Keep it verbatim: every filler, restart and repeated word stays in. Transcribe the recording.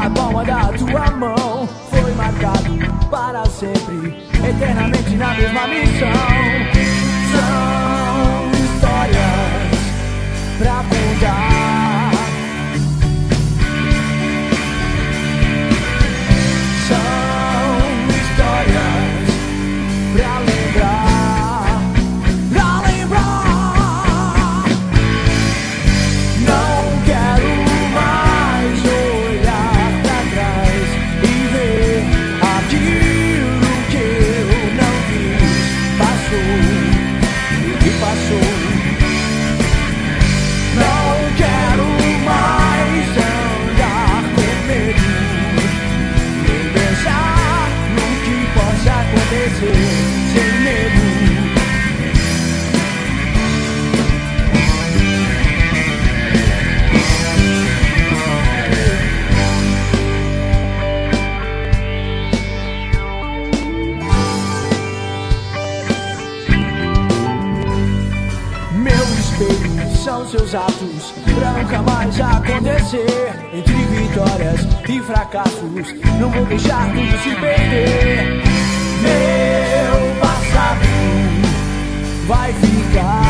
na palma da tua mão. Foi marcado para sempre, eternamente na mesma missão. São histórias pra contar, são histórias pra lembrar, pra lembrar. Não quero mais olhar pra trás e ver aquilo que eu não fiz. Passou, o que passou. Não quero mais andar com medo, nem pensar no que possa acontecer sem medo. Meu espelho são seus atos, pra nunca mais acontecer. Entre vitórias e fracassos, não vou deixar tudo se perder. Meu passado vai ficar